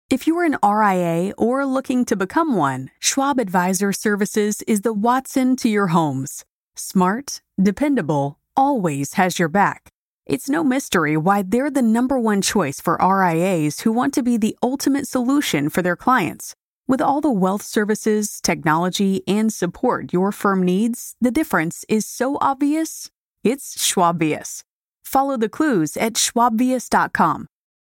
If you're an RIA or looking to become one, Schwab Advisor Services is the Watson to your homes. Smart, dependable, always has your back. It's no mystery why they're the #1 choice for RIAs who want to be the ultimate solution for their clients. With all the wealth services, technology, and support your firm needs, the difference is so obvious, it's Schwabious. Follow the clues at schwabvious.com.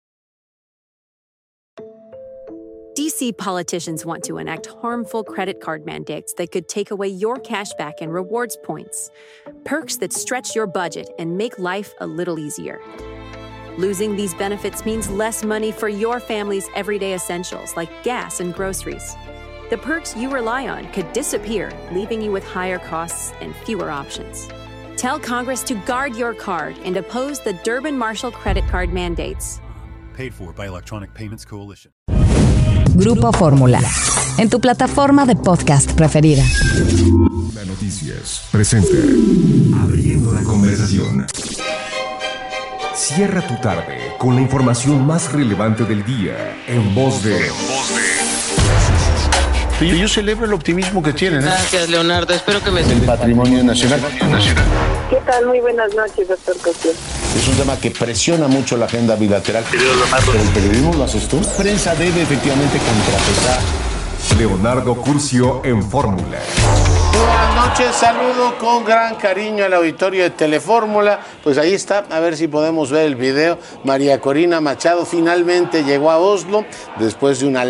DC politicians want to enact harmful credit card mandates that could take away your cash back and rewards points. Perks that stretch your budget and make life a little easier. Losing these benefits means less money for your family's everyday essentials like gas and groceries. The perks you rely on could disappear, leaving you with higher costs and fewer options. Tell Congress to guard your card and oppose the Durbin-Marshall credit card mandates. Paid for by Electronic Payments Coalition. Grupo Fórmula, en tu plataforma de podcast preferida. La Noticias presenta Abriendo la Conversación. Cierra tu tarde con la información más relevante del día en voz de... Yo celebro el optimismo que tienen. Gracias, Leonardo. Espero que me... El patrimonio nacional. ¿Qué tal? Muy buenas noches, doctor Cosío. Es un tema que presiona mucho la agenda bilateral. Pero el periodismo lo haces tú. La prensa debe efectivamente contrapesar. Leonardo Curcio en Fórmula. Buenas noches, saludo con gran cariño al auditorio de Telefórmula. Pues ahí está, a ver si podemos ver el video. María Corina Machado finalmente llegó a Oslo después de una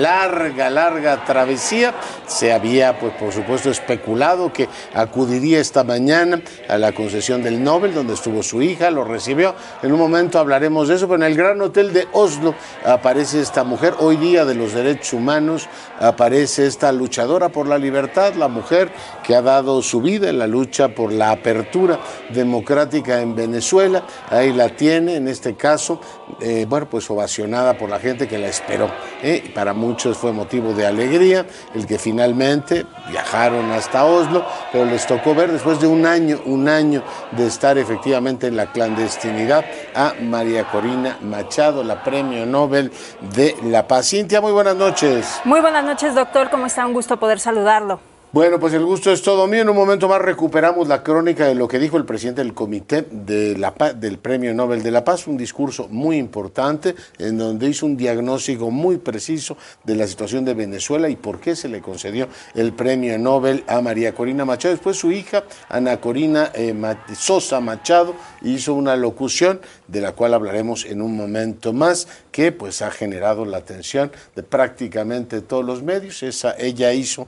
larga travesía. Se había, pues por supuesto, especulado que acudiría esta mañana a la concesión del Nobel, donde estuvo su hija, lo recibió. En un momento hablaremos de eso, pero en el Gran Hotel de Oslo aparece esta mujer. Hoy día de los derechos humanos aparece esta luchadora por la libertad, la mujer que ha dado su vida en la lucha por la apertura democrática en Venezuela. Ahí la tiene, en este caso, pues ovacionada por la gente que la esperó. Para muchos fue motivo de alegría el que finalmente viajaron hasta Oslo, pero les tocó ver después de un año de estar efectivamente en la clandestinidad a María Corina Machado, la Premio Nobel de la Paz. Cintia, muy buenas noches. Muy buenas noches, doctor. ¿Cómo está? Un gusto poder saludarlo. Bueno, pues el gusto es todo mío. En un momento más recuperamos la crónica de lo que dijo el presidente del Comité de la Paz, del Premio Nobel de la Paz, un discurso muy importante en donde hizo un diagnóstico muy preciso de la situación de Venezuela y por qué se le concedió el Premio Nobel a María Corina Machado. Después su hija, Ana Corina Sosa Machado, hizo una locución de la cual hablaremos en un momento más, que pues ha generado la atención de prácticamente todos los medios. Ella hizo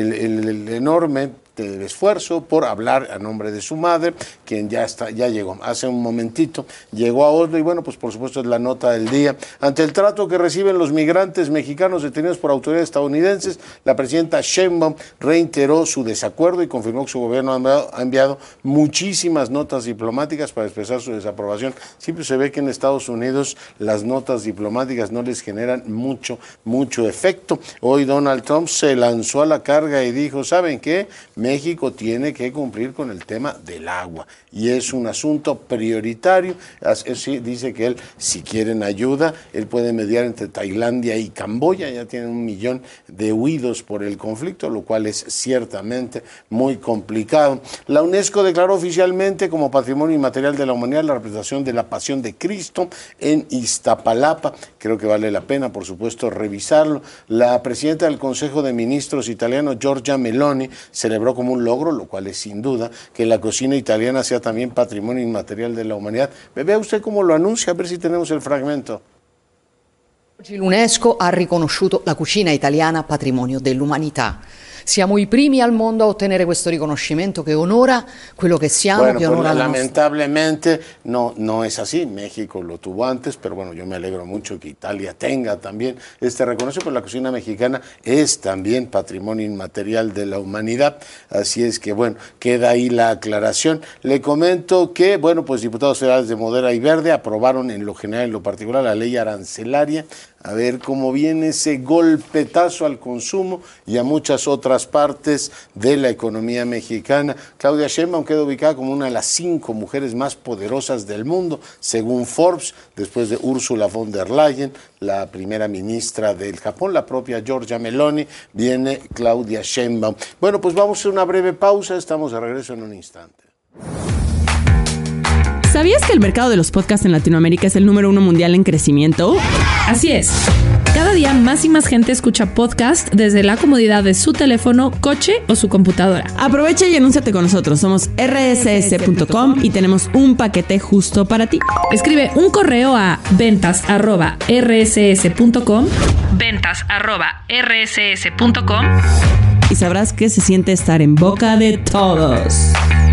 el enorme esfuerzo por hablar a nombre de su madre, quien ya llegó, hace un momentito llegó a Oslo y bueno, pues por supuesto es la nota del día. Ante el trato que reciben los migrantes mexicanos detenidos por autoridades estadounidenses, la presidenta Sheinbaum reiteró su desacuerdo y confirmó que su gobierno ha enviado muchísimas notas diplomáticas para expresar su desaprobación. Siempre se ve que en Estados Unidos las notas diplomáticas no les generan mucho efecto. Hoy Donald Trump se lanzó a la carga y dijo, ¿saben qué? México tiene que cumplir con el tema del agua y es un asunto prioritario. Dice que él, si quieren ayuda, él puede mediar entre Tailandia y Camboya. Ya tienen 1 millón de huidos por el conflicto, lo cual es ciertamente muy complicado. La UNESCO declaró oficialmente como Patrimonio Inmaterial de la Humanidad la representación de la Pasión de Cristo en Iztapalapa. Creo que vale la pena, por supuesto, revisarlo. La presidenta del Consejo de Ministros italiano, Giorgia Meloni, celebró como un logro, lo cual es sin duda, que la cocina italiana sea también Patrimonio Inmaterial de la Humanidad. Vea usted cómo lo anuncia, a ver si tenemos el fragmento. L'UNESCO ha riconosciuto la cucina italiana patrimonio dell'umanità. Siamo i primi al mondo a ottenere questo riconoscimento che onora quello che siamo, bueno, che onora pues, la lamentablemente no es así. México lo tuvo antes, pero bueno, yo me alegro mucho que Italia tenga también este reconocimiento, pues la cocina mexicana es también Patrimonio Inmaterial de la Humanidad. Así es que bueno, queda ahí la aclaración. Le comento que bueno, pues diputados federales de Modera y Verde aprobaron en lo general y en lo particular la ley arancelaria a ver cómo viene ese golpetazo al consumo y a muchas otras partes de la economía mexicana. Claudia Sheinbaum queda ubicada como una de las 5 mujeres más poderosas del mundo, según Forbes, después de Ursula von der Leyen, la primera ministra del Japón, la propia Giorgia Meloni, viene Claudia Sheinbaum. Bueno, pues vamos a hacer una breve pausa, estamos de regreso en un instante. ¿Sabías que el mercado de los podcasts en Latinoamérica es el número 1 mundial en crecimiento? Así es. Cada día más y más gente escucha podcast desde la comodidad de su teléfono, coche o su computadora. Aprovecha y anúnciate con nosotros. Somos rss.com y tenemos un paquete justo para ti. Escribe un correo a ventas@rss.com y sabrás que se siente estar en boca de todos.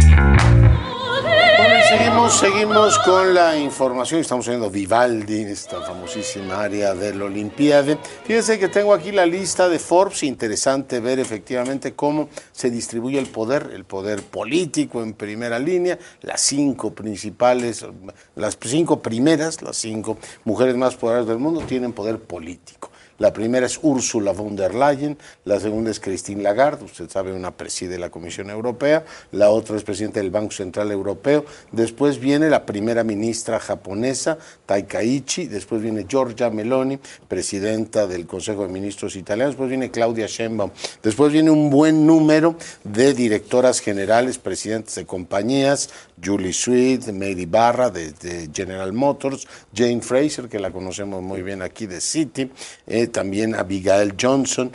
Seguimos con la información. Estamos viendo Vivaldi, esta famosísima área del Olimpiade. Fíjense que tengo aquí la lista de Forbes. Interesante ver efectivamente cómo se distribuye el poder político en primera línea. Las 5 principales, las 5 primeras, las 5 mujeres más poderosas del mundo tienen poder político. La primera es Ursula von der Leyen, la segunda es Christine Lagarde, usted sabe, una preside la Comisión Europea, la otra es presidenta del Banco Central Europeo, después viene la primera ministra japonesa, Takaichi, después viene Giorgia Meloni, presidenta del Consejo de Ministros italiano, después viene Claudia Sheinbaum, después viene un buen número de directoras generales, presidentes de compañías, Julie Sweet, Mary Barra de General Motors, Jane Fraser, que la conocemos muy bien aquí de Citi, también Abigail Johnson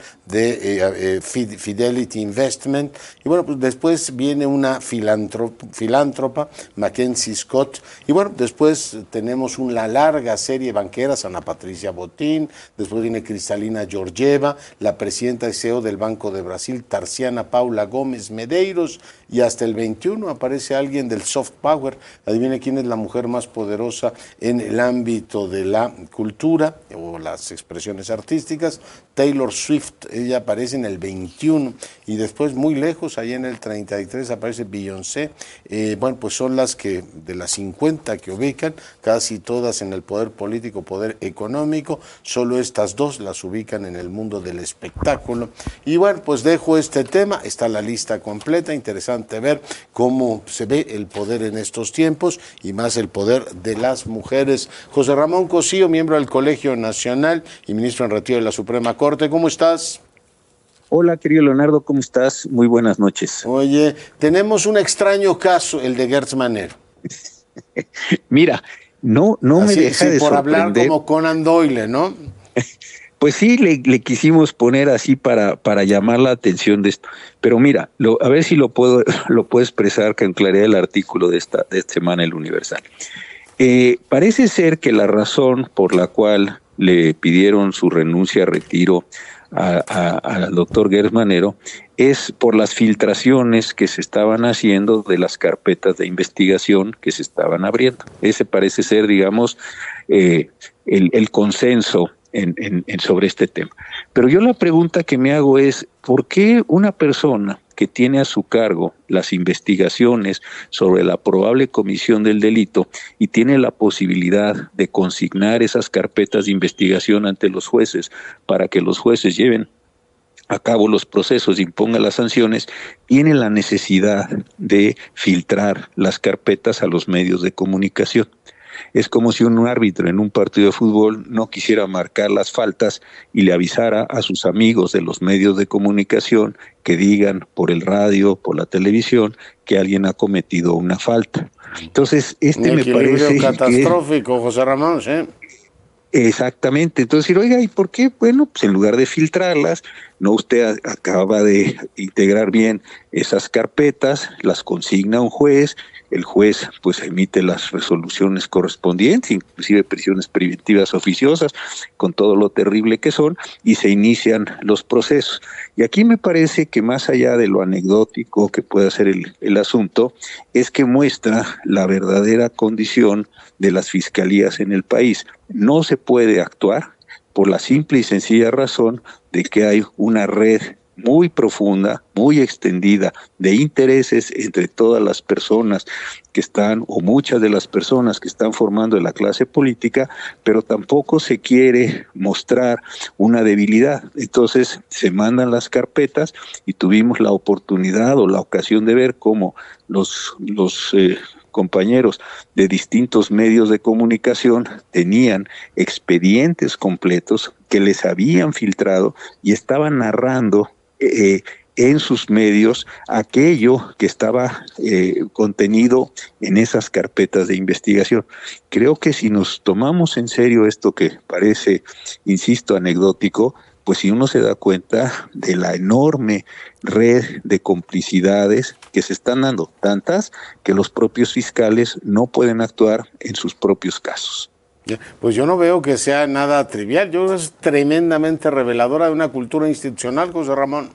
de Fidelity Investment, y bueno, pues después viene una filántropa, Mackenzie Scott, y bueno, después tenemos una larga serie de banqueras, Ana Patricia Botín, después viene Cristalina Georgieva, la presidenta y CEO del Banco de Brasil, Tarciana Paula Gómez Medeiros, y hasta el 21 aparece alguien del soft power. Adivine quién es la mujer más poderosa en el ámbito de la cultura o las expresiones artísticas. Taylor Swift, ella aparece en el 21, y después muy lejos, allá en el 33 aparece Beyoncé. Bueno, pues son las que de las 50 que ubican, casi todas en el poder político, poder económico, solo estas 2 las ubican en el mundo del espectáculo. Y bueno, pues dejo este tema, está la lista completa, interesante ver cómo se ve el poder en estos tiempos y más el poder de las mujeres. José Ramón Cosío, miembro del Colegio Nacional y ministro en retiro de la Suprema Corte, ¿cómo estás? Hola, querido Leonardo, ¿cómo estás? Muy buenas noches. Oye, tenemos un extraño caso, el de Gertz Manero. Mira, no me deja de por sorprender. Hablar como Conan Doyle, ¿no? Pues sí, le quisimos poner así para llamar la atención de esto. Pero mira, a ver si lo puedo expresar con claridad el artículo de esta semana El Universal. Parece ser que la razón por la cual le pidieron su renuncia a retiro al doctor Gertz Manero es por las filtraciones que se estaban haciendo de las carpetas de investigación que se estaban abriendo. Ese parece ser, digamos, el consenso sobre este tema. Pero yo la pregunta que me hago es, ¿por qué una persona que tiene a su cargo las investigaciones sobre la probable comisión del delito y tiene la posibilidad de consignar esas carpetas de investigación ante los jueces para que los jueces lleven a cabo los procesos, impongan las sanciones, tiene la necesidad de filtrar las carpetas a los medios de comunicación? Es como si un árbitro en un partido de fútbol no quisiera marcar las faltas y le avisara a sus amigos de los medios de comunicación que digan por el radio, por la televisión, que alguien ha cometido una falta. Entonces, me parece catastrófico, José Ramón, ¿sí? Exactamente. Entonces, oiga, ¿y por qué? Bueno, pues en lugar de filtrarlas, no, usted acaba de integrar bien esas carpetas, las consigna a un juez, el juez pues emite las resoluciones correspondientes, inclusive prisiones preventivas oficiosas, con todo lo terrible que son, y se inician los procesos. Y aquí me parece que más allá de lo anecdótico que pueda ser el asunto, es que muestra la verdadera condición de las fiscalías en el país. No se puede actuar por la simple y sencilla razón de que hay una red muy profunda, muy extendida, de intereses entre todas las personas que están, o muchas de las personas que están formando la clase política, pero tampoco se quiere mostrar una debilidad. Entonces se mandan las carpetas y tuvimos la oportunidad o la ocasión de ver cómo los compañeros de distintos medios de comunicación tenían expedientes completos que les habían filtrado y estaban narrando en sus medios aquello que estaba contenido en esas carpetas de investigación. Creo que si nos tomamos en serio esto que parece, insisto, anecdótico, pues si uno se da cuenta de la enorme red de complicidades que se están dando, tantas que los propios fiscales no pueden actuar en sus propios casos. Pues yo no veo que sea nada trivial, yo creo que es tremendamente reveladora de una cultura institucional, José Ramón.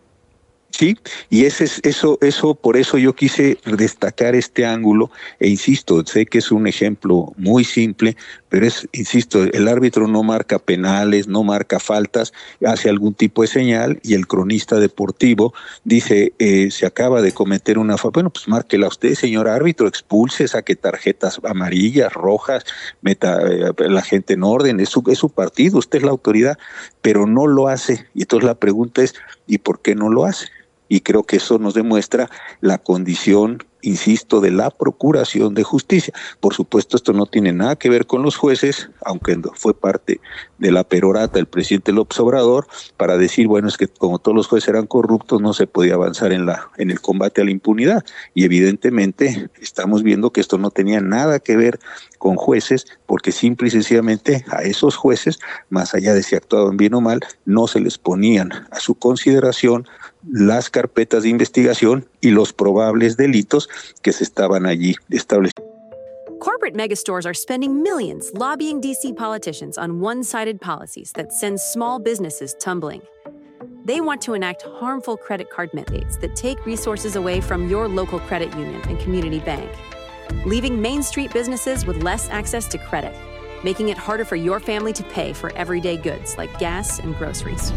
Sí, y eso, por eso yo quise destacar este ángulo, e insisto, sé que es un ejemplo muy simple, pero insisto, el árbitro no marca penales, no marca faltas, hace algún tipo de señal, y el cronista deportivo dice, se acaba de cometer una falta, bueno, pues márquela usted, señor árbitro, expulse, saque tarjetas amarillas, rojas, meta la gente en orden, es su partido, usted es la autoridad, pero no lo hace, y entonces la pregunta es, ¿y por qué no lo hace? Y creo que eso nos demuestra la condición, insisto, de la procuración de justicia. Por supuesto, esto no tiene nada que ver con los jueces, aunque fue parte de la perorata del presidente López Obrador, para decir, bueno, es que como todos los jueces eran corruptos, no se podía avanzar en el combate a la impunidad. Y evidentemente estamos viendo que esto no tenía nada que ver con jueces, porque simple y sencillamente a esos jueces, más allá de si actuaban bien o mal, no se les ponían a su consideración las carpetas de investigación y los probables delitos que se estaban allí estableciendo. Corporate megastores are spending millions lobbying DC politicians on one-sided policies that send small businesses tumbling. They want to enact harmful credit card mandates that take resources away from your local credit union and community bank, leaving Main Street businesses with less access to credit, making it harder for your family to pay for everyday goods like gas and groceries.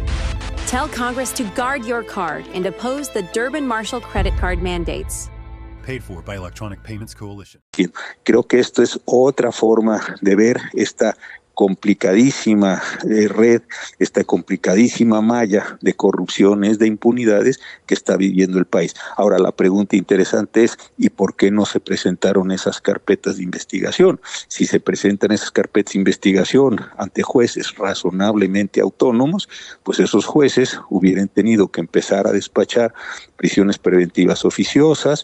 Tell Congress to guard your card and oppose the Durbin-Marshall credit card mandates. Paid for by Electronic Payments Coalition. Creo que esto es otra forma de ver esta complicadísima red, esta complicadísima malla de corrupciones, de impunidades que está viviendo el país. Ahora, la pregunta interesante es, ¿y por qué no se presentaron esas carpetas de investigación? Si se presentan esas carpetas de investigación ante jueces razonablemente autónomos, pues esos jueces hubieran tenido que empezar a despachar prisiones preventivas oficiosas,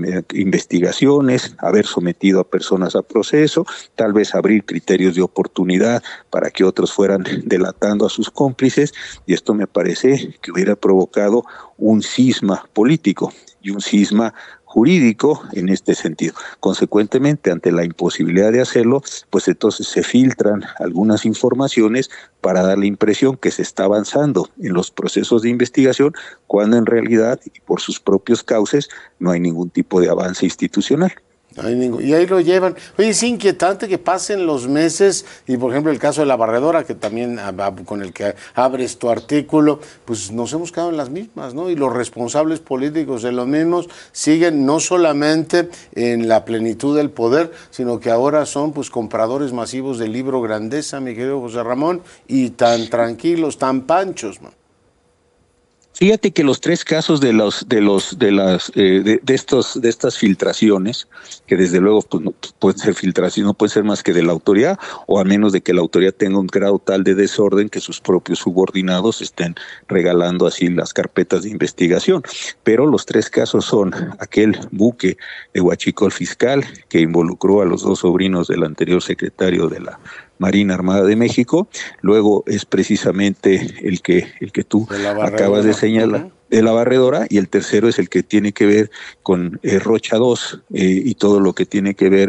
investigaciones, haber sometido a personas a proceso, tal vez abrir criterios de oportunidad para que otros fueran delatando a sus cómplices, y esto me parece que hubiera provocado un cisma político y un cisma jurídico en este sentido. Consecuentemente, ante la imposibilidad de hacerlo, pues entonces se filtran algunas informaciones para dar la impresión que se está avanzando en los procesos de investigación, cuando en realidad, y por sus propios cauces, no hay ningún tipo de avance institucional. Y ahí lo llevan. Oye, es inquietante que pasen los meses, y por ejemplo el caso de la barredora, que también con el que abres tu artículo, pues nos hemos quedado en las mismas, ¿no? Y los responsables políticos de los mismos siguen no solamente en la plenitud del poder, sino que ahora son pues compradores masivos del libro Grandeza, mi querido José Ramón, y tan tranquilos, tan panchos, ¿no? Fíjate que los tres casos de estas filtraciones, que desde luego pues, no pueden ser filtraciones, no pueden ser más que de la autoridad, o a menos de que la autoridad tenga un grado tal de desorden que sus propios subordinados estén regalando así las carpetas de investigación. Pero los tres casos son aquel buque de Huachicol Fiscal, que involucró a los dos sobrinos del anterior secretario de la Marina Armada de México, luego es precisamente el que tú acabas de señalar, de la barredora, y el tercero es el que tiene que ver con Rocha 2 y todo lo que tiene que ver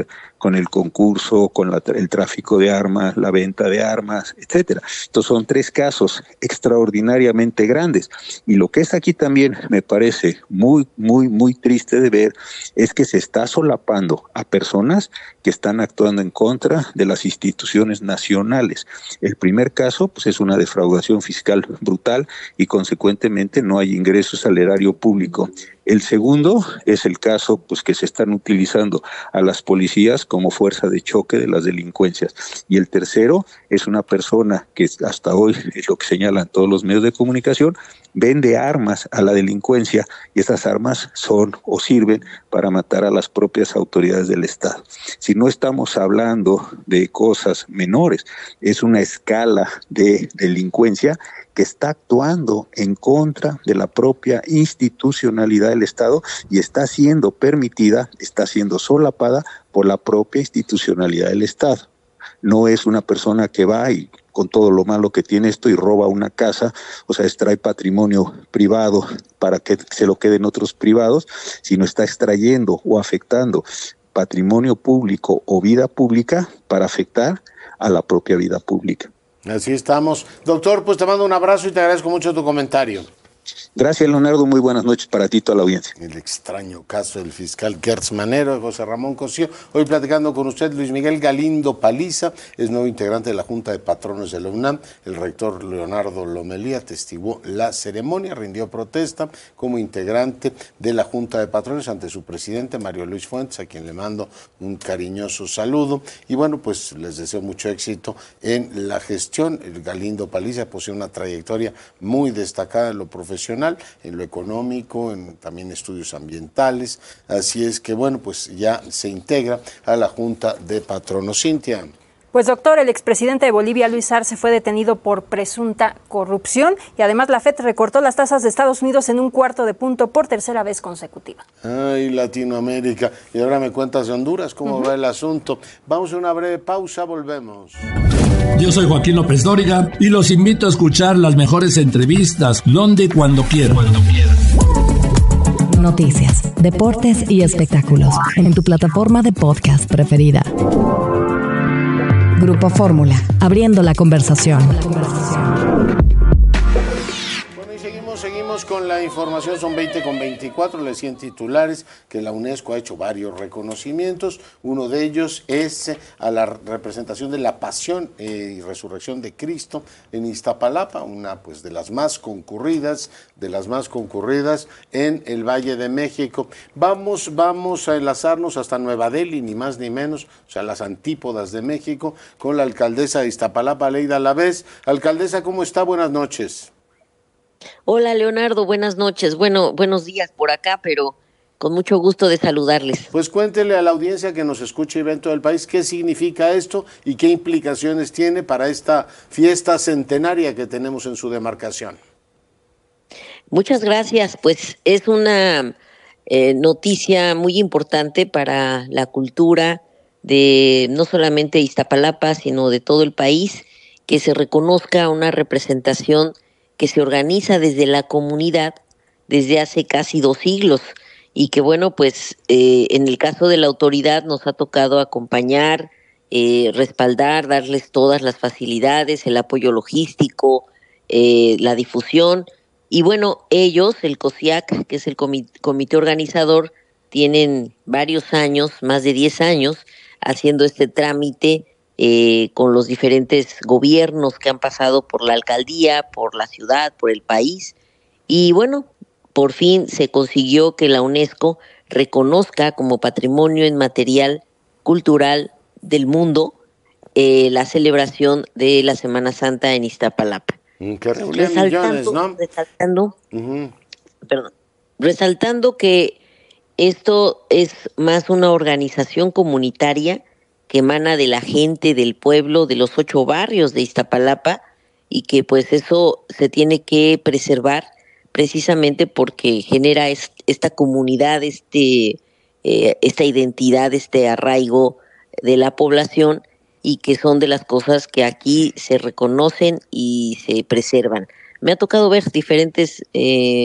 con el concurso, con el tráfico de armas, la venta de armas, etcétera. Estos son 3 casos extraordinariamente grandes. Y lo que es aquí también me parece muy, muy, muy triste de ver es que se está solapando a personas que están actuando en contra de las instituciones nacionales. El primer caso, pues, es una defraudación fiscal brutal y consecuentemente no hay ingresos al erario público. El segundo es el caso, pues, que se están utilizando a las policías como fuerza de choque de las delincuencias. Y el tercero es una persona que hasta hoy, es lo que señalan todos los medios de comunicación, vende armas a la delincuencia y esas armas son o sirven para matar a las propias autoridades del Estado. Si no estamos hablando de cosas menores, es una escala de delincuencia que está actuando en contra de la propia institucionalidad del Estado y está siendo permitida, está siendo solapada por la propia institucionalidad del Estado. No es una persona que va y con todo lo malo que tiene esto y roba una casa, o sea, extrae patrimonio privado para que se lo queden otros privados, sino está extrayendo o afectando patrimonio público o vida pública para afectar a la propia vida pública. Así estamos. Doctor, pues te mando un abrazo y te agradezco mucho tu comentario. Gracias, Leonardo. Muy buenas noches para ti y toda la audiencia. El extraño caso del fiscal Gertz Manero, de José Ramón Cosío. Hoy platicando con usted, Luis Miguel Galindo Paliza, es nuevo integrante de la Junta de Patronos de la UNAM. El rector Leonardo Lomelí atestiguó la ceremonia, rindió protesta como integrante de la Junta de Patronos ante su presidente, Mario Luis Fuentes, a quien le mando un cariñoso saludo. Y bueno, pues les deseo mucho éxito en la gestión. El Galindo Paliza posee una trayectoria muy destacada en lo profesional, en lo económico, en también estudios ambientales, así es que bueno, pues ya se integra a la Junta de Patronos. Cintia. Pues doctor, el expresidente de Bolivia, Luis Arce, fue detenido por presunta corrupción y además la FED recortó las tasas de Estados Unidos en 1/4 punto por tercera vez consecutiva. Ay, Latinoamérica. Y ahora me cuentas de Honduras, ¿cómo va el asunto? Vamos a una breve pausa, volvemos. Yo soy Joaquín López Dóriga y los invito a escuchar las mejores entrevistas donde y cuando quieran. Noticias, deportes y espectáculos en tu plataforma de podcast preferida. Grupo Fórmula, abriendo la conversación. Seguimos con la información, son 20:24, les 100 titulares que la UNESCO ha hecho varios reconocimientos. Uno de ellos es a la representación de la pasión y resurrección de Cristo en Iztapalapa, una pues de las más concurridas en el Valle de México. Vamos a enlazarnos hasta Nueva Delhi, ni más ni menos, o sea, las antípodas de México, con la alcaldesa de Iztapalapa, Aleida Alavés. Alcaldesa, ¿cómo está? Buenas noches. Hola Leonardo, buenas noches. Bueno, buenos días por acá, pero con mucho gusto de saludarles. Pues cuéntele a la audiencia que nos escucha y ve en todo el país qué significa esto y qué implicaciones tiene para esta fiesta centenaria que tenemos en su demarcación. Muchas gracias, pues es una noticia muy importante para la cultura de no solamente Iztapalapa, sino de todo el país, que se reconozca una representación que se organiza desde la comunidad desde hace casi 2 siglos y que bueno, pues en el caso de la autoridad nos ha tocado acompañar, respaldar, darles todas las facilidades, el apoyo logístico, la difusión y bueno, ellos, el COSIAC, que es el comité organizador, tienen varios años, más de 10 años, haciendo este trámite con los diferentes gobiernos que han pasado por la alcaldía, por la ciudad, por el país. Y bueno, por fin se consiguió que la UNESCO reconozca como patrimonio inmaterial cultural del mundo la celebración de la Semana Santa en Iztapalapa. Que reúne millones, ¿no? Resaltando que esto es más una organización comunitaria que emana de la gente, del pueblo, de los 8 barrios de Iztapalapa y que pues eso se tiene que preservar precisamente porque genera esta comunidad, esta identidad, este arraigo de la población y que son de las cosas que aquí se reconocen y se preservan. Me ha tocado ver diferentes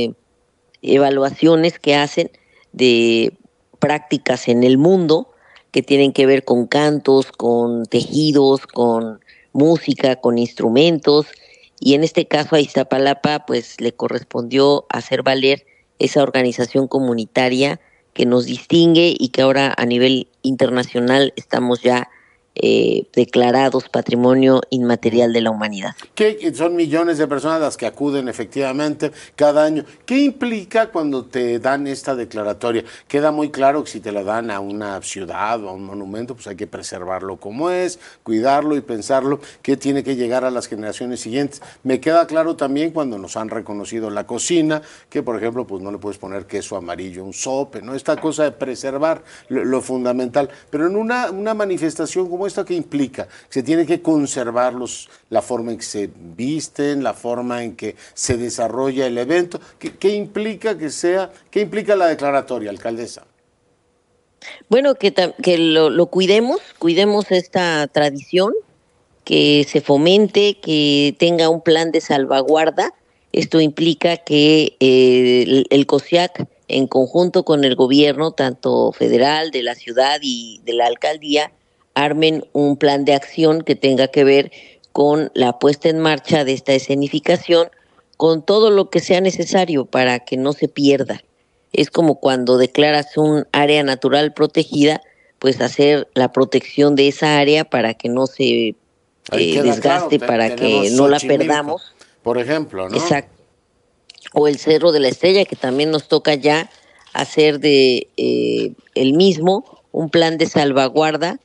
evaluaciones que hacen de prácticas en el mundo que tienen que ver con cantos, con tejidos, con música, con instrumentos, y en este caso a Iztapalapa pues le correspondió hacer valer esa organización comunitaria que nos distingue y que ahora a nivel internacional estamos ya declarados Patrimonio Inmaterial de la Humanidad. Que son millones de personas las que acuden efectivamente cada año. ¿Qué implica cuando te dan esta declaratoria? Queda muy claro que si te la dan a una ciudad o a un monumento, pues hay que preservarlo como es, cuidarlo y pensarlo que tiene que llegar a las generaciones siguientes. Me queda claro también cuando nos han reconocido la cocina, que por ejemplo pues no le puedes poner queso amarillo a un sope, ¿no? Esta cosa de preservar lo fundamental. Pero en una manifestación como esta, ¿qué implica? Se tiene que conservar la forma en que se visten, la forma en que se desarrolla el evento. ¿Qué implica qué implica la declaratoria, alcaldesa? Bueno, que lo cuidemos esta tradición, que se fomente, que tenga un plan de salvaguarda. Esto implica que el COSIAC, en conjunto con el gobierno, tanto federal, de la ciudad y de la alcaldía, armen un plan de acción que tenga que ver con la puesta en marcha de esta escenificación, con todo lo que sea necesario para que no se pierda. Es como cuando declaras un área natural protegida, pues hacer la protección de esa área para que no se desgaste, claro, para que no la perdamos. Por ejemplo, ¿no? Exacto. O el Cerro de la Estrella, que también nos toca ya hacer de el mismo un plan de salvaguarda,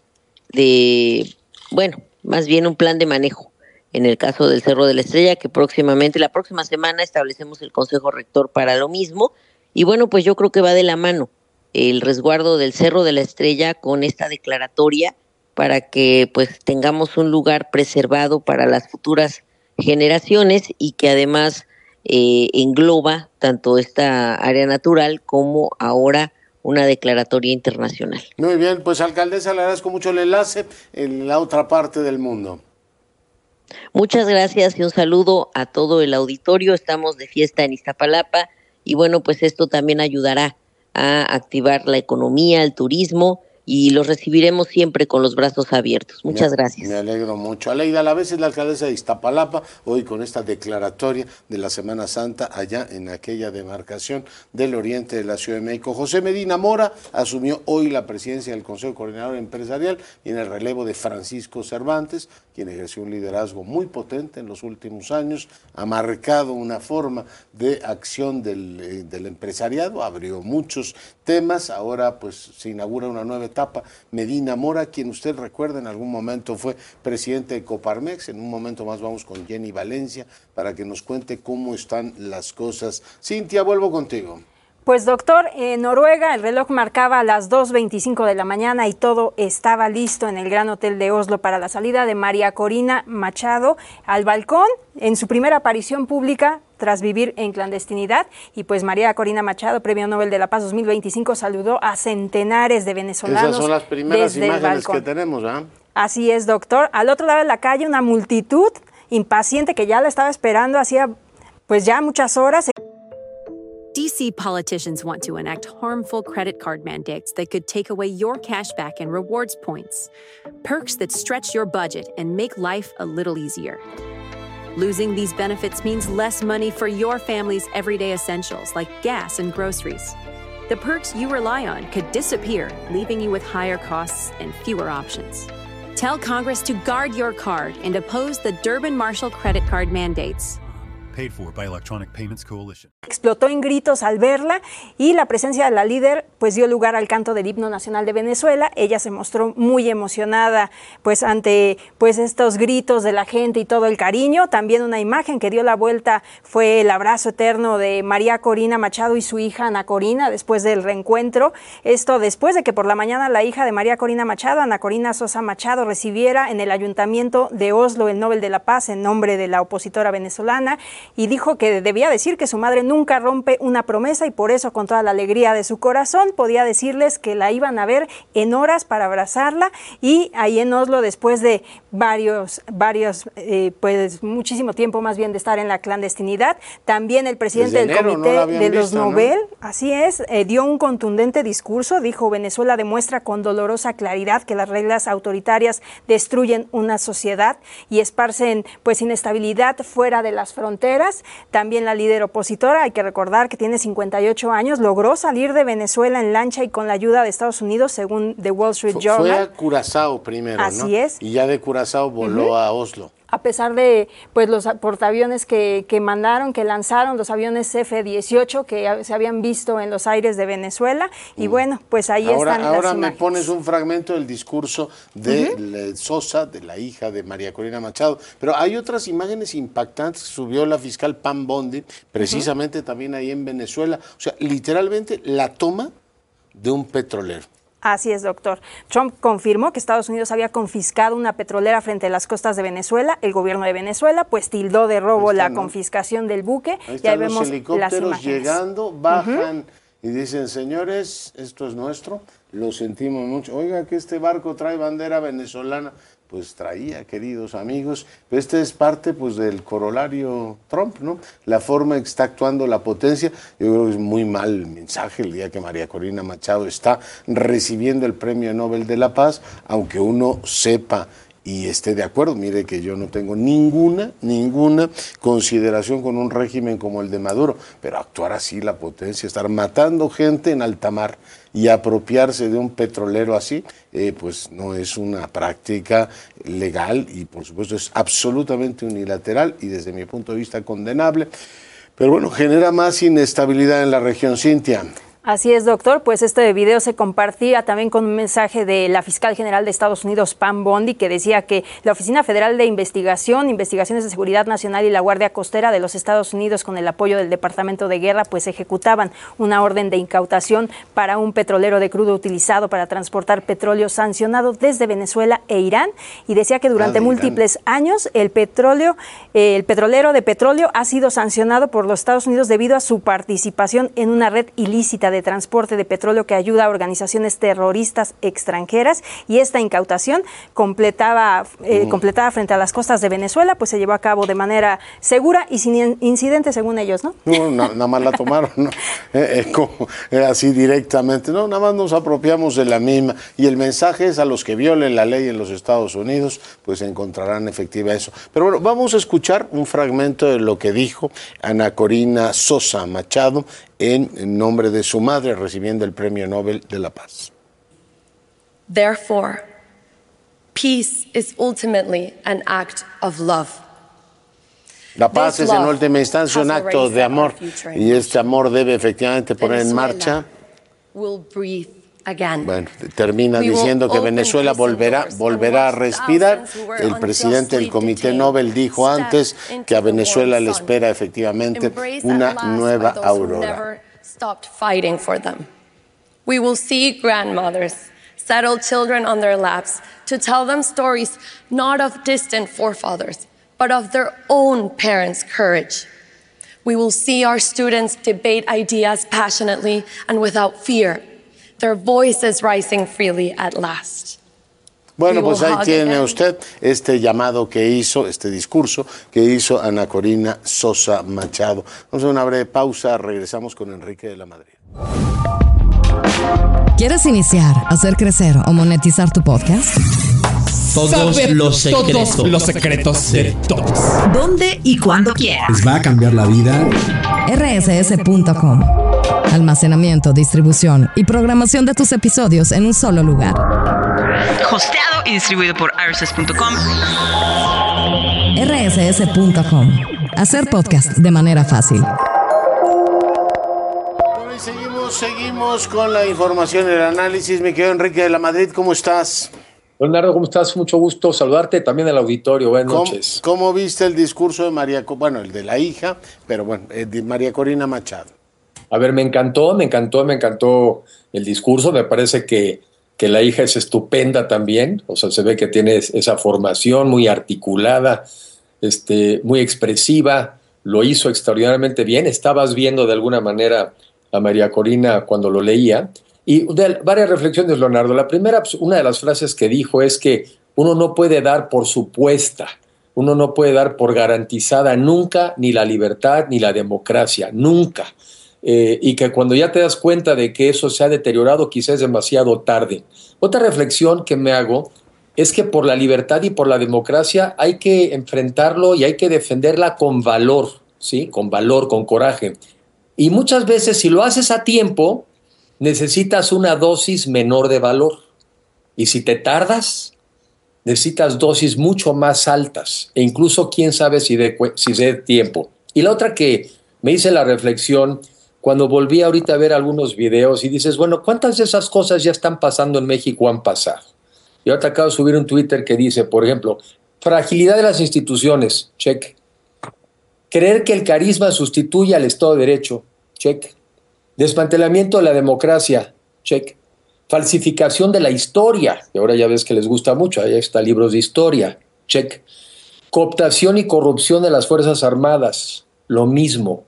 más bien un plan de manejo. En el caso del Cerro de la Estrella, que la próxima semana establecemos el Consejo Rector para lo mismo. Y bueno, pues yo creo que va de la mano el resguardo del Cerro de la Estrella con esta declaratoria para que pues tengamos un lugar preservado para las futuras generaciones y que además engloba tanto esta área natural como ahora una declaratoria internacional. Muy bien, pues alcaldesa, le agradezco mucho el enlace en la otra parte del mundo. Muchas gracias y un saludo a todo el auditorio. Estamos de fiesta en Iztapalapa y bueno, pues esto también ayudará a activar la economía, el turismo, y los recibiremos siempre con los brazos abiertos. Muchas gracias. Me alegro mucho. Aleida Alavés es la alcaldesa de Iztapalapa, hoy con esta declaratoria de la Semana Santa allá en aquella demarcación del oriente de la Ciudad de México. José Medina Mora asumió hoy la presidencia del Consejo Coordinador Empresarial y en el relevo de Francisco Cervantes, quien ejerció un liderazgo muy potente en los últimos años, ha marcado una forma de acción del empresariado, abrió muchos temas, ahora pues se inaugura una nueva etapa. Medina Mora, quien usted recuerda en algún momento fue presidente de Coparmex, en un momento más vamos con Jenny Valencia para que nos cuente cómo están las cosas. Cintia, vuelvo contigo. Pues doctor, en Noruega el reloj marcaba las 2:25 de la mañana y todo estaba listo en el Gran Hotel de Oslo para la salida de María Corina Machado al balcón en su primera aparición pública tras vivir en clandestinidad. Y pues María Corina Machado, Premio Nobel de la Paz 2025, saludó a centenares de venezolanos. Esas son las primeras imágenes que tenemos, ¿eh? Así es, doctor. Al otro lado de la calle, una multitud impaciente que ya la estaba esperando hacía pues ya muchas horas. DC politicians want to enact harmful credit card mandates that could take away your cash back and rewards points. Perks that stretch your budget and make life a little easier. Losing these benefits means less money for your family's everyday essentials like gas and groceries. The perks you rely on could disappear, leaving you with higher costs and fewer options. Tell Congress to guard your card and oppose the Durbin-Marshall credit card mandates. Paid for by Electronic Payments Coalition. Explotó en gritos al verla y la presencia de la líder pues dio lugar al canto del himno nacional de Venezuela. Ella se mostró muy emocionada pues ante pues estos gritos de la gente y todo el cariño. También una imagen que dio la vuelta fue el abrazo eterno de María Corina Machado y su hija Ana Corina después del reencuentro. Esto después de que por la mañana la hija de María Corina Machado, Ana Corina Sosa Machado, recibiera en el Ayuntamiento de Oslo el Nobel de la Paz en nombre de la opositora venezolana. Y dijo que debía decir que su madre nunca rompe una promesa y por eso con toda la alegría de su corazón podía decirles que la iban a ver en horas para abrazarla. Y ahí en Oslo, después de pues muchísimo tiempo más bien de estar en la clandestinidad, también el presidente del comité de los Nobel, Así es, dio un contundente discurso, dijo: Venezuela demuestra con dolorosa claridad que las reglas autoritarias destruyen una sociedad y esparcen pues inestabilidad fuera de las fronteras. También la líder opositora, hay que recordar que tiene 58 años, logró salir de Venezuela en lancha y con la ayuda de Estados Unidos, según The Wall Street Journal. Fue a Curazao primero, Así ¿no? es. Y ya de Curazao voló a Oslo. A pesar de pues los portaaviones que mandaron, que lanzaron, los aviones F-18 que se habían visto en los aires de Venezuela, y bueno, pues ahí están las imágenes. Ahora me pones un fragmento del discurso de Sosa, de la hija de María Corina Machado, pero hay otras imágenes impactantes que subió la fiscal Pam Bondi, precisamente también ahí en Venezuela, o sea, literalmente la toma de un petrolero. Así es, doctor. Trump confirmó que Estados Unidos había confiscado una petrolera frente a las costas de Venezuela. El gobierno de Venezuela pues tildó de robo la confiscación del buque. Ahí y ahí están vemos los helicópteros las imágenes. llegando, bajan y dicen: señores, esto es nuestro, lo sentimos mucho. Oiga, que este barco trae bandera venezolana. Pues traía, queridos amigos, pero este es parte pues del corolario Trump, ¿no? La forma que está actuando la potencia. Yo creo que es muy mal mensaje el día que María Corina Machado está recibiendo el Premio Nobel de la Paz, aunque uno sepa y esté de acuerdo. Mire que yo no tengo ninguna consideración con un régimen como el de Maduro, pero actuar así la potencia, estar matando gente en alta mar y apropiarse de un petrolero así, pues no es una práctica legal y por supuesto es absolutamente unilateral y desde mi punto de vista condenable, pero bueno, genera más inestabilidad en la región. Cintia. Así es, doctor. Pues este video se compartía también con un mensaje de la fiscal general de Estados Unidos, Pam Bondi, que decía que la Oficina Federal de Investigaciones de Seguridad Nacional y la Guardia Costera de los Estados Unidos, con el apoyo del Departamento de Guerra, pues ejecutaban una orden de incautación para un petrolero de crudo utilizado para transportar petróleo sancionado desde Venezuela e Irán. Y decía que durante múltiples años el petrolero de petróleo ha sido sancionado por los Estados Unidos debido a su participación en una red ilícita de transporte de petróleo que ayuda a organizaciones terroristas extranjeras, y esta incautación completada frente a las costas de Venezuela pues se llevó a cabo de manera segura y sin incidentes, según ellos, ¿no? No, nada más la tomaron, ¿no? Así directamente, no, nada más nos apropiamos de la misma, y el mensaje es: a los que violen la ley en los Estados Unidos pues encontrarán efectiva eso. Pero bueno, vamos a escuchar un fragmento de lo que dijo Ana Corina Sosa Machado en nombre de su madre, recibiendo el Premio Nobel de la Paz. Therefore, peace is ultimately an act of love. La paz es en última instancia un acto de amor, y este amor debe efectivamente poner en marcha. Bueno, termina diciendo que Venezuela volverá a respirar. El presidente del Comité Nobel dijo antes que a Venezuela le espera efectivamente una nueva aurora. We will see grandmothers settle children on their laps to tell them stories not of distant forefathers, but of their own parents' courage. We will see our students debate ideas passionately and without fear, their voices rising freely at last. Bueno, pues ahí tiene usted este llamado que hizo, este discurso que hizo Ana Corina Sosa Machado. Vamos a una breve pausa, regresamos con Enrique de la Madrid. ¿Quieres iniciar, hacer crecer o monetizar tu podcast? Todos los secretos de todos. ¿Dónde y cuándo quieras? Les va a cambiar la vida. rss.com. Almacenamiento, distribución y programación de tus episodios en un solo lugar. Hosteado y distribuido por rss.com. rss.com. Hacer podcast de manera fácil. Seguimos con la información y el análisis. Mi querido Enrique de la Madrid, ¿cómo estás? Leonardo, ¿cómo estás? Mucho gusto saludarte, también al auditorio. Buenas noches. ¿Cómo viste el discurso de el de la hija, pero bueno, de María Corina Machado? A ver, me encantó el discurso. Me parece que la hija es estupenda también. O sea, se ve que tiene esa formación muy articulada, muy expresiva. Lo hizo extraordinariamente bien. Estabas viendo de alguna manera a María Corina cuando lo leía. Y varias reflexiones, Leonardo. La primera, pues, una de las frases que dijo es que uno no puede dar por supuesta, uno no puede dar por garantizada nunca ni la libertad ni la democracia, nunca. y que cuando ya te das cuenta de que eso se ha deteriorado, quizás es demasiado tarde. Otra reflexión que me hago es que por la libertad y por la democracia hay que enfrentarlo y hay que defenderla con valor, ¿sí? Con valor, con coraje. Y muchas veces, si lo haces a tiempo, necesitas una dosis menor de valor. Y si te tardas, necesitas dosis mucho más altas. E incluso, quién sabe si de tiempo. Y la otra que me hice la reflexión, cuando volví ahorita a ver algunos videos y dices, bueno, ¿cuántas de esas cosas ya están pasando en México o han pasado? Y ahorita acabo de subir un Twitter que dice, por ejemplo, fragilidad de las instituciones, check. Creer que el carisma sustituye al Estado de Derecho, check. Desmantelamiento de la democracia, check. Falsificación de la historia, y ahora ya ves que les gusta mucho, ahí están libros de historia, check. Cooptación y corrupción de las Fuerzas Armadas, lo mismo.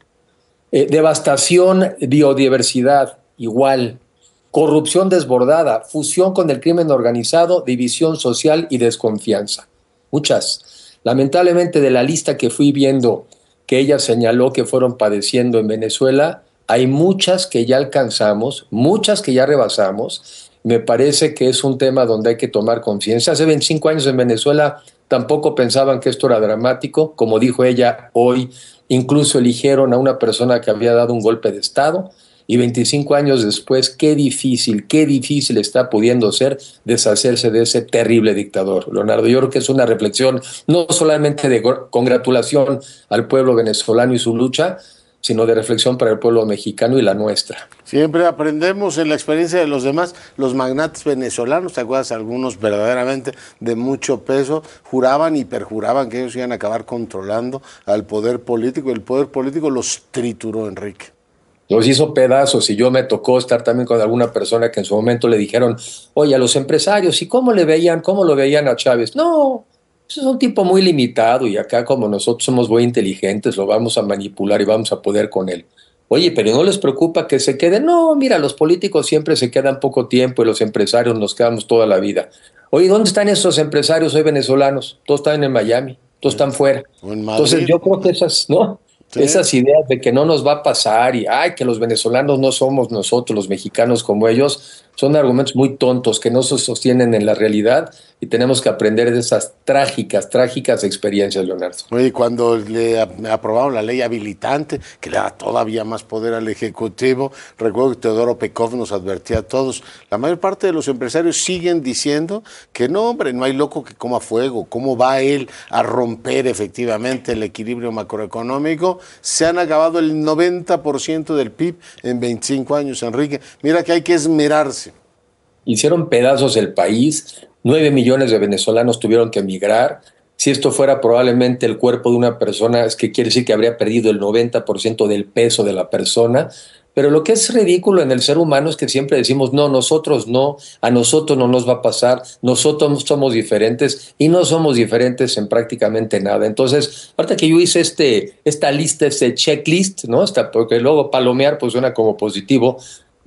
Devastación, biodiversidad, igual. Corrupción desbordada, fusión con el crimen organizado, división social y desconfianza. Muchas. Lamentablemente, de la lista que fui viendo que ella señaló que fueron padeciendo en Venezuela, hay muchas que ya alcanzamos, muchas que ya rebasamos. Me parece que es un tema donde hay que tomar conciencia. Hace 25 años en Venezuela tampoco pensaban que esto era dramático. Como dijo ella hoy, incluso eligieron a una persona que había dado un golpe de Estado. Y 25 años después, qué difícil está pudiendo ser deshacerse de ese terrible dictador. Leonardo, yo creo que es una reflexión no solamente de congratulación al pueblo venezolano y su lucha, sino de reflexión para el pueblo mexicano y la nuestra. Siempre aprendemos en la experiencia de los demás. Los magnates venezolanos, ¿te acuerdas? Algunos verdaderamente de mucho peso, juraban y perjuraban que ellos iban a acabar controlando al poder político. El poder político los trituró, Enrique. Los hizo pedazos, y yo me tocó estar también con alguna persona que en su momento le dijeron, oye, a los empresarios, ¿y cómo lo veían a Chávez? No, eso es un tipo muy limitado, y acá como nosotros somos muy inteligentes, lo vamos a manipular y vamos a poder con él. Oye, pero ¿no les preocupa que se queden? No, mira, los políticos siempre se quedan poco tiempo y los empresarios nos quedamos toda la vida. Oye, ¿dónde están esos empresarios hoy venezolanos? Todos están en Miami, todos están fuera. Entonces yo creo que esas, ¿no? Sí. Esas ideas de que no nos va a pasar y que los venezolanos no somos nosotros, los mexicanos como ellos, son argumentos muy tontos que no se sostienen en la realidad, y tenemos que aprender de esas trágicas experiencias, Leonardo. Oye, cuando le aprobaron la ley habilitante, que le da todavía más poder al Ejecutivo, recuerdo que Teodoro Pekov nos advertía a todos, la mayor parte de los empresarios siguen diciendo que no, hombre, no hay loco que coma fuego, ¿cómo va él a romper efectivamente el equilibrio macroeconómico? Se han acabado el 90% del PIB en 25 años, Enrique. Mira que hay que esmerarse. Hicieron pedazos el país, 9 millones de venezolanos tuvieron que emigrar. Si esto fuera probablemente el cuerpo de una persona, es que quiere decir que habría perdido el 90% del peso de la persona. Pero lo que es ridículo en el ser humano es que siempre decimos, no, nosotros no, a nosotros no nos va a pasar, nosotros somos diferentes, y no somos diferentes en prácticamente nada. Entonces, ahorita que yo hice esta lista, este checklist, ¿no? Porque luego palomear pues suena como positivo,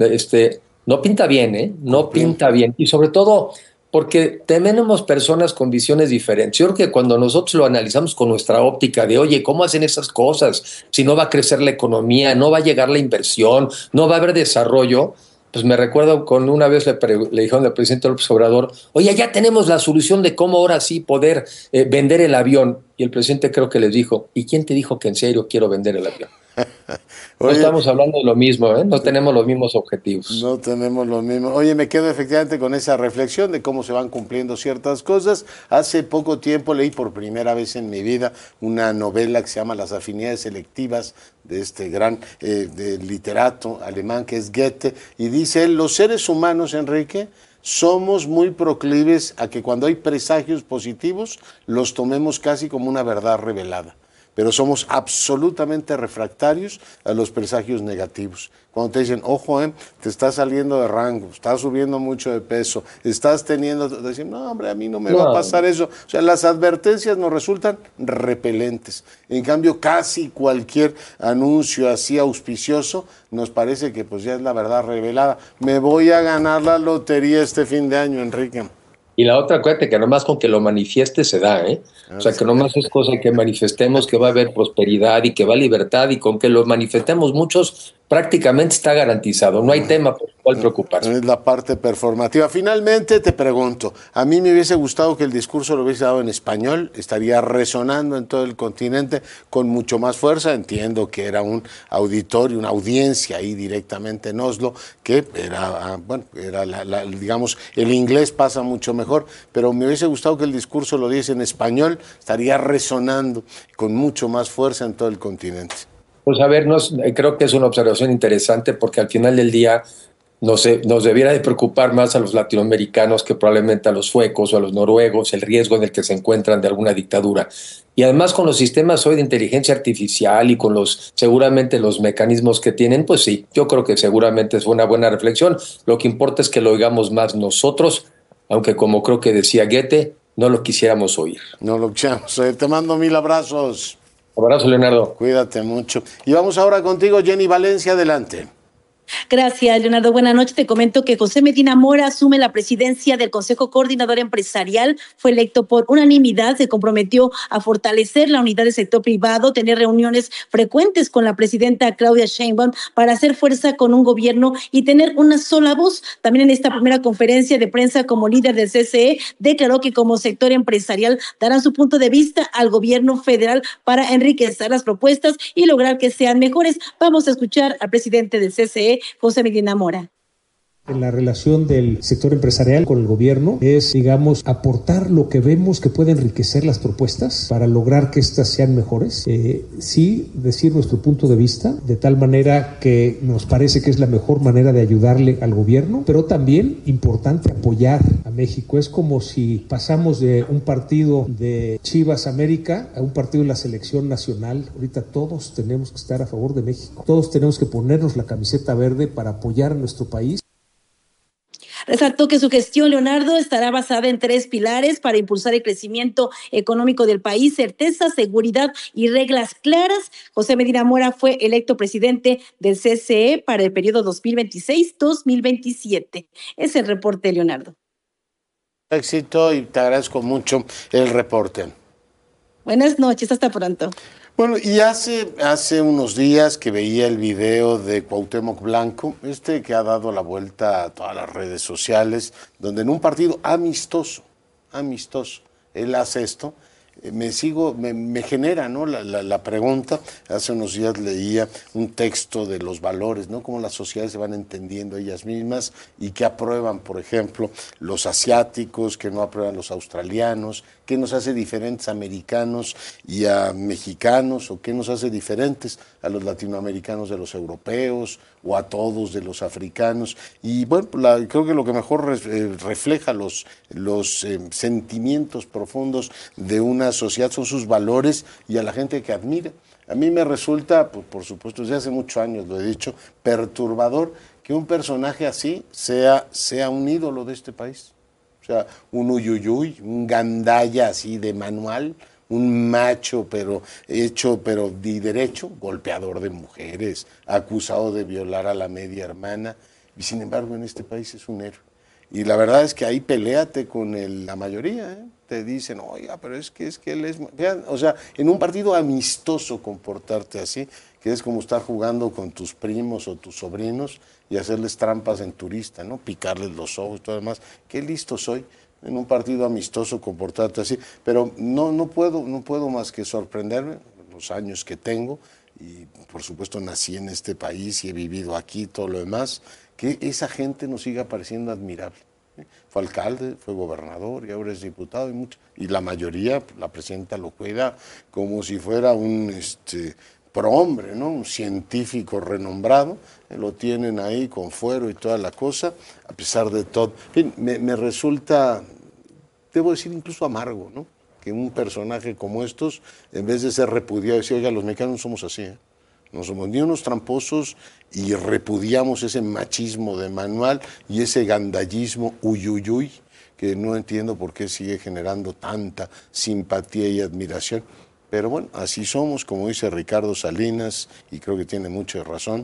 no pinta bien, ¿eh? No pinta bien. Y sobre todo porque tenemos personas con visiones diferentes. Yo creo que cuando nosotros lo analizamos con nuestra óptica de, oye, ¿cómo hacen esas cosas? Si no va a crecer la economía, no va a llegar la inversión, no va a haber desarrollo. Pues me recuerdo cuando una vez le dijeron al presidente López Obrador, oye, ya tenemos la solución de cómo ahora sí poder vender el avión. Y el presidente creo que les dijo, ¿y quién te dijo que en serio quiero vender el avión? No estamos hablando de lo mismo, ¿eh? No tenemos los mismos objetivos. No tenemos los mismos. Oye, me quedo efectivamente con esa reflexión de cómo se van cumpliendo ciertas cosas. Hace poco tiempo leí por primera vez en mi vida una novela que se llama Las afinidades selectivas, de este gran de literato alemán que es Goethe, y dice él, los seres humanos, Enrique, somos muy proclives a que cuando hay presagios positivos los tomemos casi como una verdad revelada, pero somos absolutamente refractarios a los presagios negativos. Cuando te dicen, ojo, te estás saliendo de rango, estás subiendo mucho de peso, estás teniendo, te dicen, no, hombre, a mí no me va a pasar eso. O sea, las advertencias nos resultan repelentes. En cambio, casi cualquier anuncio así auspicioso nos parece que pues ya es la verdad revelada. Me voy a ganar la lotería este fin de año, Enrique. Y la otra, acuérdate que nomás con que lo manifieste se da, ¿eh? O sea, que nomás es cosa que manifestemos que va a haber prosperidad y que va a libertad, y con que lo manifestemos muchos, prácticamente está garantizado. No hay tema por el cual preocuparse. Es la parte performativa. Finalmente te pregunto, a mí me hubiese gustado que el discurso lo hubiese dado en español, estaría resonando en todo el continente con mucho más fuerza. Entiendo que era un auditorio, una audiencia ahí directamente en Oslo, que era, bueno, era digamos, el inglés pasa mucho mejor, pero me hubiese gustado que el discurso lo diese en español, estaría resonando con mucho más fuerza en todo el continente. Pues a ver, creo que es una observación interesante porque al final del día nos debiera de preocupar más a los latinoamericanos que probablemente a los suecos o a los noruegos el riesgo en el que se encuentran de alguna dictadura. Y además con los sistemas hoy de inteligencia artificial y con seguramente los mecanismos que tienen, pues sí, yo creo que seguramente es una buena reflexión. Lo que importa es que lo oigamos más nosotros, aunque como creo que decía Goethe, no lo quisiéramos oír. No lo quisiéramos oír. Te mando 1000 abrazos. Abrazo, Leonardo. Cuídate mucho. Y vamos ahora contigo, Jenny Valencia, adelante. Gracias, Leonardo. Buenas noches. Te comento que José Medina Mora asume la presidencia del Consejo Coordinador Empresarial. Fue electo por unanimidad. Se comprometió a fortalecer la unidad del sector privado, tener reuniones frecuentes con la presidenta Claudia Sheinbaum para hacer fuerza con un gobierno y tener una sola voz. También en esta primera conferencia de prensa como líder del CCE, declaró que como sector empresarial darán su punto de vista al gobierno federal para enriquecer las propuestas y lograr que sean mejores. Vamos a escuchar al presidente del CCE, José Medina Mora. En la relación del sector empresarial con el gobierno es, digamos, aportar lo que vemos que puede enriquecer las propuestas para lograr que éstas sean mejores. Sí, decir nuestro punto de vista, de tal manera que nos parece que es la mejor manera de ayudarle al gobierno, pero también importante apoyar a México. Es como si pasamos de un partido de Chivas América a un partido de la selección nacional. Ahorita todos tenemos que estar a favor de México. Todos tenemos que ponernos la camiseta verde para apoyar a nuestro país. Resaltó que su gestión, Leonardo, estará basada en 3 pilares para impulsar el crecimiento económico del país: certeza, seguridad y reglas claras. José Medina Mora fue electo presidente del CCE para el periodo 2026-2027. Es el reporte, Leonardo. Éxito y te agradezco mucho el reporte. Buenas noches, hasta pronto. Bueno, y hace unos días que veía el video de Cuauhtémoc Blanco, que ha dado la vuelta a todas las redes sociales, donde en un partido amistoso, él hace esto. Me genera, ¿no?, la pregunta. Hace unos días leía un texto de los valores, ¿no?, cómo las sociedades se van entendiendo ellas mismas y que aprueban, por ejemplo, los asiáticos, que no aprueban los australianos, qué nos hace diferentes a americanos y a mexicanos, o qué nos hace diferentes a los latinoamericanos de los europeos o a todos de los africanos. Y bueno, creo que lo que mejor refleja los sentimientos profundos de una sociedad son sus valores y a la gente que admira. A mí me resulta, por supuesto, desde hace muchos años lo he dicho, perturbador que un personaje así sea un ídolo de este país. O sea, un uyuyuy, un gandaya así de manual, un macho hecho de derecho, golpeador de mujeres, acusado de violar a la media hermana, y sin embargo en este país es un héroe. Y la verdad es que ahí peléate con la mayoría, ¿eh? Te dicen, oiga, pero es que él es... O sea, en un partido amistoso comportarte así, que es como estar jugando con tus primos o tus sobrinos y hacerles trampas en turista, ¿no? Picarles los ojos y todo lo demás. Qué listo soy en un partido amistoso comportarte así. Pero no puedo más que sorprenderme, los años que tengo, y por supuesto nací en este país y he vivido aquí, todo lo demás, que esa gente nos siga pareciendo admirable. Fue alcalde, fue gobernador y ahora es diputado y la mayoría, la presidenta lo cuida como si fuera un prohombre, ¿no?, un científico renombrado. Lo tienen ahí con fuero y toda la cosa, a pesar de todo. En fin, me resulta, debo decir, incluso amargo, ¿no?, que un personaje como estos, en vez de ser repudiado, decir, oiga, los mexicanos no somos así, ¿eh? No somos ni unos tramposos y repudiamos ese machismo de manual y ese gandallismo uyuyuy, que no entiendo por qué sigue generando tanta simpatía y admiración. Pero bueno, así somos, como dice Ricardo Salinas, y creo que tiene mucha razón,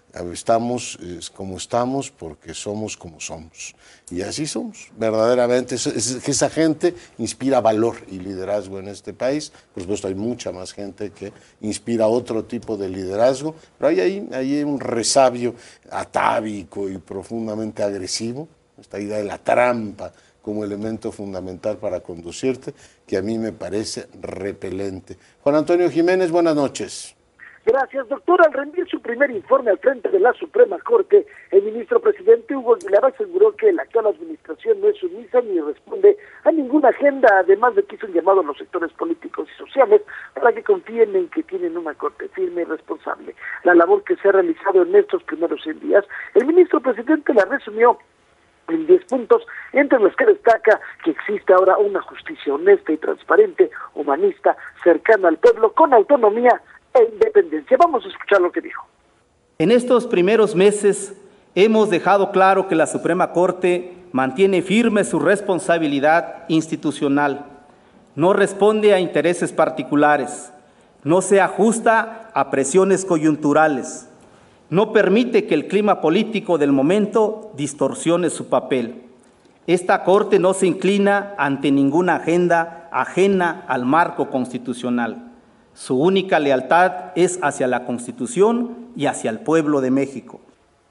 Estamos como estamos porque somos como somos. Y así somos, verdaderamente. Esa gente inspira valor y liderazgo en este país. Por supuesto, hay mucha más gente que inspira otro tipo de liderazgo, pero hay un resabio atávico y profundamente agresivo, esta idea de la trampa como elemento fundamental para conducirte, que a mí me parece repelente. Juan Antonio Jiménez, buenas noches. Gracias, doctor. Al rendir su primer informe al frente de la Suprema Corte, el ministro presidente Hugo Aguilar aseguró que la actual administración no es sumisa ni responde a ninguna agenda, además de que hizo un llamado a los sectores políticos y sociales para que confíen en que tienen una Corte firme y responsable. La labor que se ha realizado en estos primeros 100 días, el ministro presidente la resumió en 10 puntos, entre los que destaca que existe ahora una justicia honesta y transparente, humanista, cercana al pueblo, con autonomía e independencia. Vamos a escuchar lo que dijo. En estos primeros meses hemos dejado claro que la Suprema Corte mantiene firme su responsabilidad institucional, no responde a intereses particulares, no se ajusta a presiones coyunturales, no permite que el clima político del momento distorsione su papel. Esta Corte no se inclina ante ninguna agenda ajena al marco constitucional. Su única lealtad es hacia la Constitución y hacia el pueblo de México.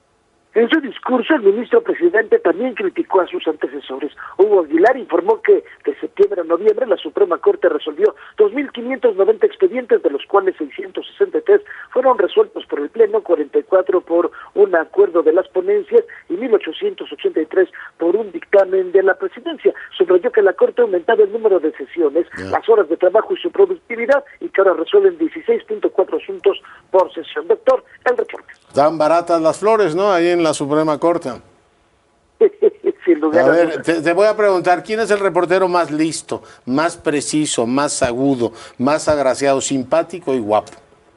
En su discurso, el ministro presidente también criticó a sus antecesores. Hugo Aguilar informó que de septiembre a noviembre la Suprema Corte resolvió 2.590 expedientes, de los cuales 663 fueron resueltos por el Pleno, 44 por un acuerdo de las ponencias y 1.883 por un dictamen de la Presidencia. Subrayó que la Corte ha aumentado el número de sesiones, las horas de trabajo y su productividad, y que ahora resuelven 16.4 asuntos por sesión. Doctor, el reporte. Están baratas las flores, ¿no? Ahí en la Suprema Corte. Sin lugar a ver, te voy a preguntar, ¿quién es el reportero más listo, más preciso, más agudo, más agraciado, simpático y guapo?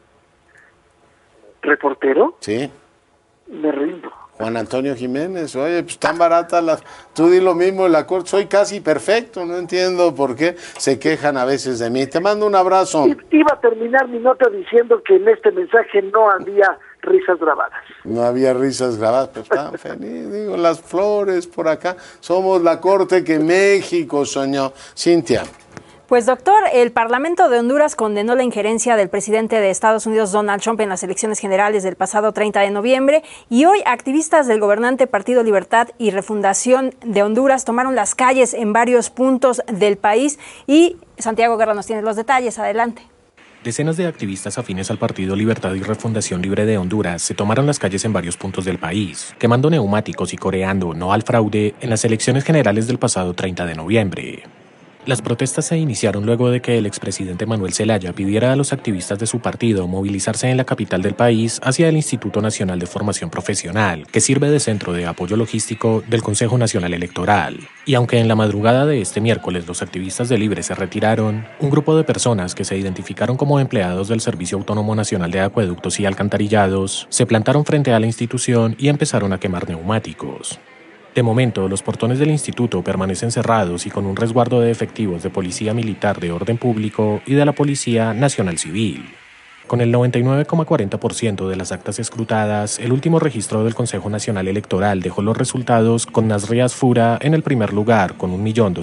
¿Reportero? Sí. Me rindo. Juan Antonio Jiménez. Oye, pues están baratas las... Tú di lo mismo en la Corte. Soy casi perfecto, no entiendo por qué se quejan a veces de mí. Te mando un abrazo. Iba a terminar mi nota diciendo que en este mensaje no había risas grabadas. No había risas grabadas, pero están felices. Digo, las flores por acá. Somos la Corte que México soñó. Cintia. Pues doctor, el Parlamento de Honduras condenó la injerencia del presidente de Estados Unidos, Donald Trump, en las elecciones generales del pasado 30 de noviembre, y hoy activistas del gobernante Partido Libertad y Refundación de Honduras tomaron las calles en varios puntos del país, y Santiago Guerra nos tiene los detalles. Adelante. Decenas de activistas afines al Partido Libertad y Refundación Libre de Honduras se tomaron las calles en varios puntos del país, quemando neumáticos y coreando "No al fraude" en las elecciones generales del pasado 30 de noviembre. Las protestas se iniciaron luego de que el expresidente Manuel Zelaya pidiera a los activistas de su partido movilizarse en la capital del país hacia el Instituto Nacional de Formación Profesional, que sirve de centro de apoyo logístico del Consejo Nacional Electoral. Y aunque en la madrugada de este miércoles los activistas de Libre se retiraron, un grupo de personas que se identificaron como empleados del Servicio Autónomo Nacional de Acueductos y Alcantarillados se plantaron frente a la institución y empezaron a quemar neumáticos. De momento, los portones del instituto permanecen cerrados y con un resguardo de efectivos de Policía Militar de Orden Público y de la Policía Nacional Civil. Con el 99,40% de las actas escrutadas, el último registro del Consejo Nacional Electoral dejó los resultados con Nasri Asfura en el primer lugar con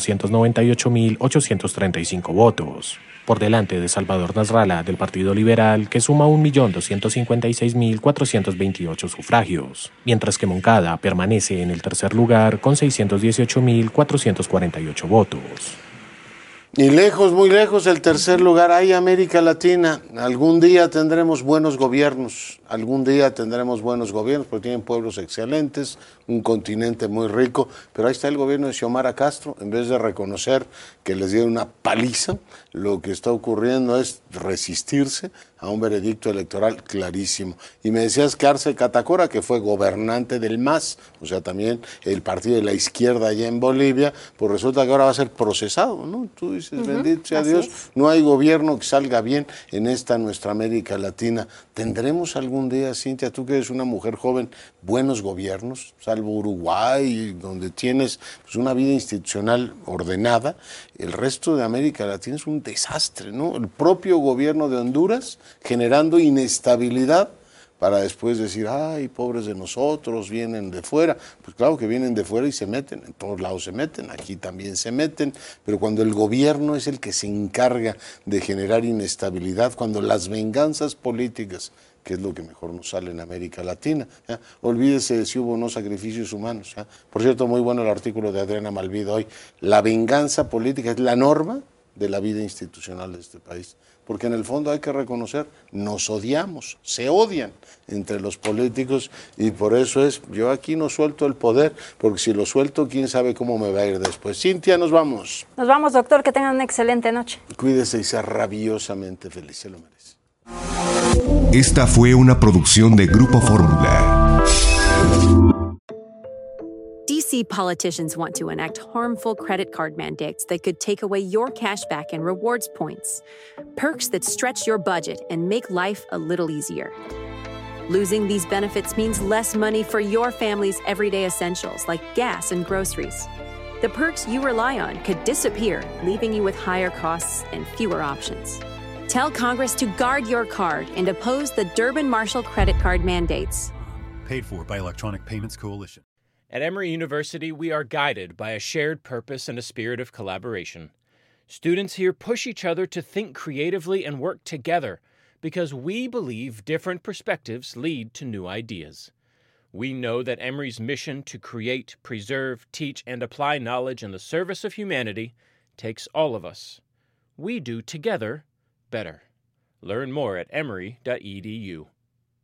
1.298.835 votos, por delante de Salvador Nasralla del Partido Liberal, que suma 1.256.428 sufragios, mientras que Moncada permanece en el tercer lugar con 618.448 votos. Y lejos, muy lejos, el tercer lugar. Hay América Latina. Algún día tendremos buenos gobiernos. Algún día tendremos buenos gobiernos, porque tienen pueblos excelentes, un continente muy rico. Pero ahí está el gobierno de Xiomara Castro. En vez de reconocer que les dieron una paliza, lo que está ocurriendo es resistirse a un veredicto electoral clarísimo. Y me decías que Arce Catacora, que fue gobernante del MAS, o sea, también el partido de la izquierda allá en Bolivia, pues resulta que ahora va a ser procesado, ¿no? Tú dices, bendito sea Dios, no hay gobierno que salga bien en esta nuestra América Latina. ¿Tendremos algún día, Cintia, tú que eres una mujer joven, buenos gobiernos, salvo Uruguay, donde tienes pues, una vida institucional ordenada? El resto de América Latina es un desastre, ¿no? El propio gobierno de Honduras generando inestabilidad para después decir, ay, pobres de nosotros, vienen de fuera. Pues claro que vienen de fuera y se meten, en todos lados se meten, aquí también se meten, pero cuando el gobierno es el que se encarga de generar inestabilidad, cuando las venganzas políticas, que es lo que mejor nos sale en América Latina, ¿ya? Olvídese si hubo o no sacrificios humanos. ¿Ya? Por cierto, muy bueno el artículo de Adriana Malvido hoy, la venganza política es la norma de la vida institucional de este país. Porque en el fondo hay que reconocer, nos odiamos, se odian entre los políticos y por eso es, yo aquí no suelto el poder, porque si lo suelto, quién sabe cómo me va a ir después. Cintia, nos vamos. Nos vamos, doctor, que tengan una excelente noche. Cuídese y sea rabiosamente feliz, se lo merece. Esta fue una producción de Grupo Fórmula. DC politicians want to enact harmful credit card mandates that could take away your cash back and rewards points. Perks that stretch your budget and make life a little easier. Losing these benefits means less money for your family's everyday essentials like gas and groceries. The perks you rely on could disappear, leaving you with higher costs and fewer options. Tell Congress to guard your card and oppose the Durbin-Marshall credit card mandates. Paid for by Electronic Payments Coalition. At Emory University, we are guided by a shared purpose and a spirit of collaboration. Students here push each other to think creatively and work together because we believe different perspectives lead to new ideas. We know that Emory's mission to create, preserve, teach, and apply knowledge in the service of humanity takes all of us. We do together better. Learn more at emory.edu.